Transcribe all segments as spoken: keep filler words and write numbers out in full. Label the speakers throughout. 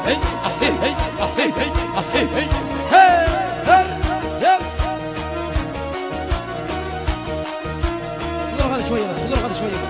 Speaker 1: شويه خذوا هذا شويه.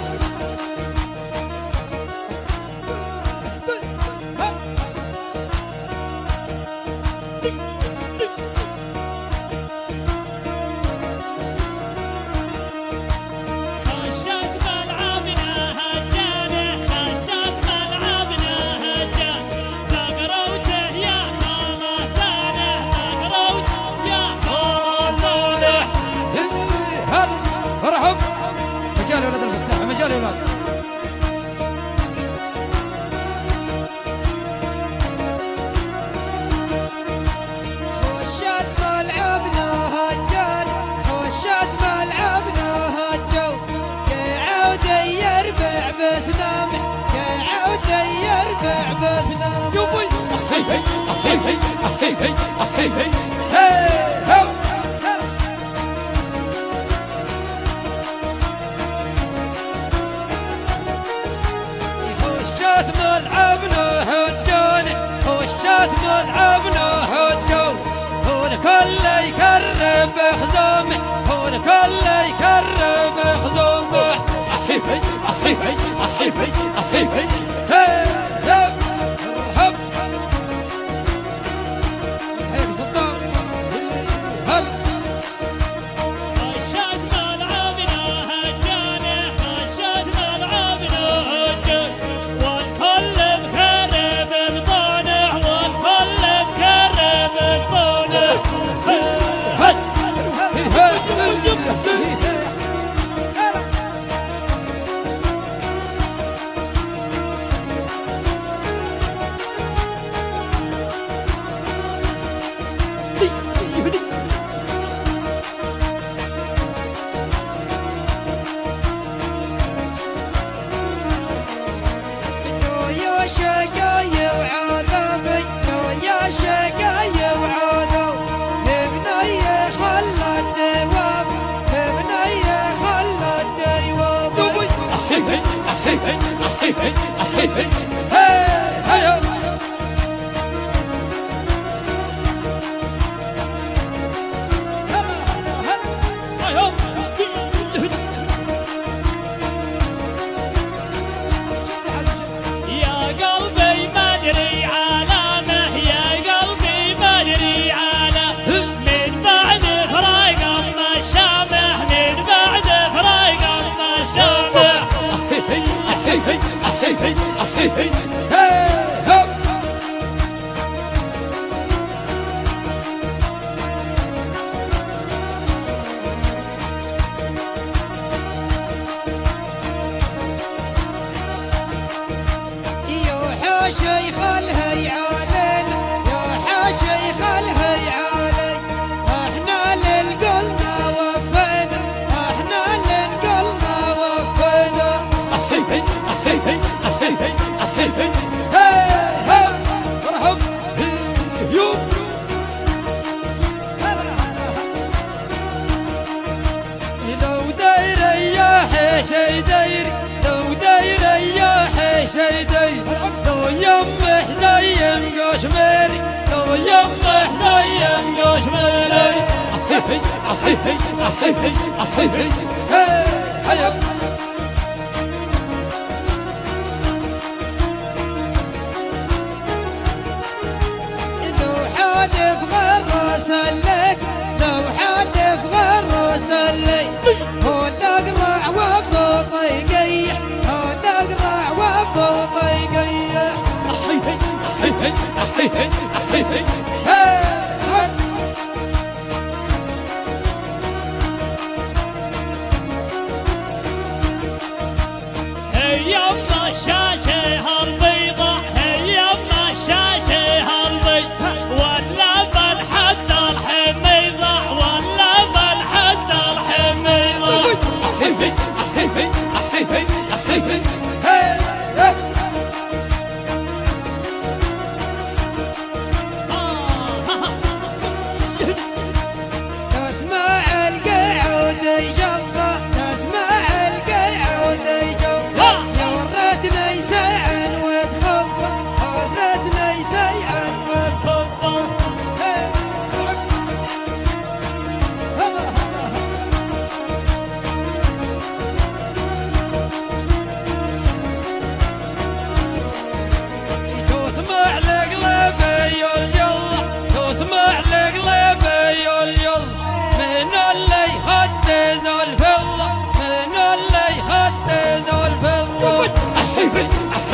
Speaker 1: مجال يا ولد الفساحة، مجال يا ولد.
Speaker 2: خشت ملعبنا هالجان، خشت ملعبنا هالجو، قاعد يربع بسنامه، قاعد يربع بسنامه.
Speaker 1: يوبي هي هي هي هي هي هي هي هي ملعبنا هجاني، خشت ملعبنا هجو، هو الكل يكرم بخزومه، هو الكل يكرم بخزومه. أحي هي أحي هي أحي هي أحي هي هي هي هب هيك صدام هل
Speaker 3: خشت ملعبنا هجاني، خشت ملعبنا هجاني، والكل مكرم بطونه، والكل مكرم بطونه.
Speaker 1: هل
Speaker 2: يا شقاي وعذابي، يا شقاي وعذاب، ابني خلى الدوام، ابني خلى الدوام.
Speaker 1: أحي هي أحي هي أحي هي أحي هي هي هي
Speaker 3: يا قلبي ما ادري عالمه، يا قلبي ما ادري عالمه، من بعد فراق ما شامه، من بعد فراق ما شامه.
Speaker 1: أحي هي أحي هي أحي هي هي
Speaker 2: يا شيخ الهيعالين، يا شيخ الهيعالين، احنا للقلنا وفينا، احنا للقلنا وفينا.
Speaker 1: أحي هي أحي هي أحي هي أحي هي هي هي مرحب يو لو داير يا حيشي داير، لو داير يا حيشي داير، لو يمح زين قشميري، لو يمح زين قشميري. أحي هي أحي هي أحي هي أحي هي هي هي
Speaker 2: لو حالف غرس لك، لو حالف غرس لك، هو الاقرع وابو يقيح، هو الاقرع وابو يقيح.
Speaker 1: أحي هي أحي هي أحي هي أحي هي هي
Speaker 3: هي يما الشاشة هالبيضة، هي يما الشاشة هالبيضة، ولا بالحد الحميضة، ولا بالحد الحميضة.
Speaker 1: أحي هي أحي هي أحي هي أحي هي هي هي
Speaker 3: آه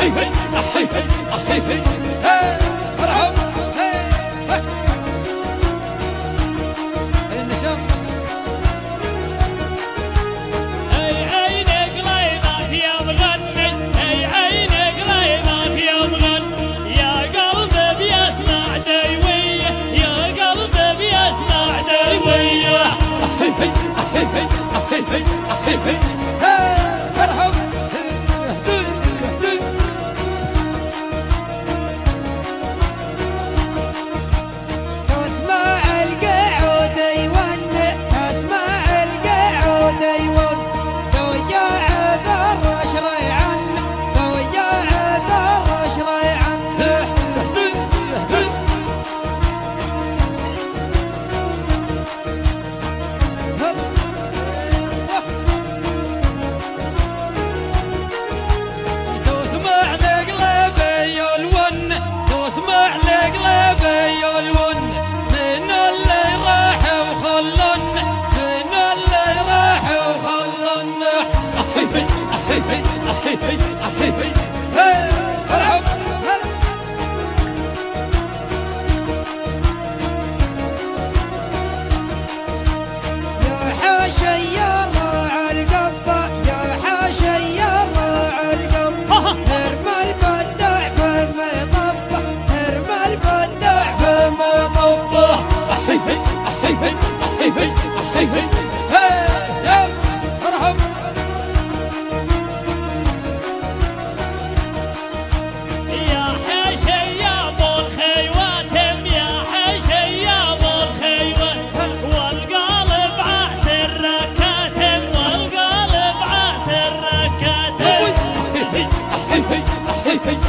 Speaker 1: hey, hey.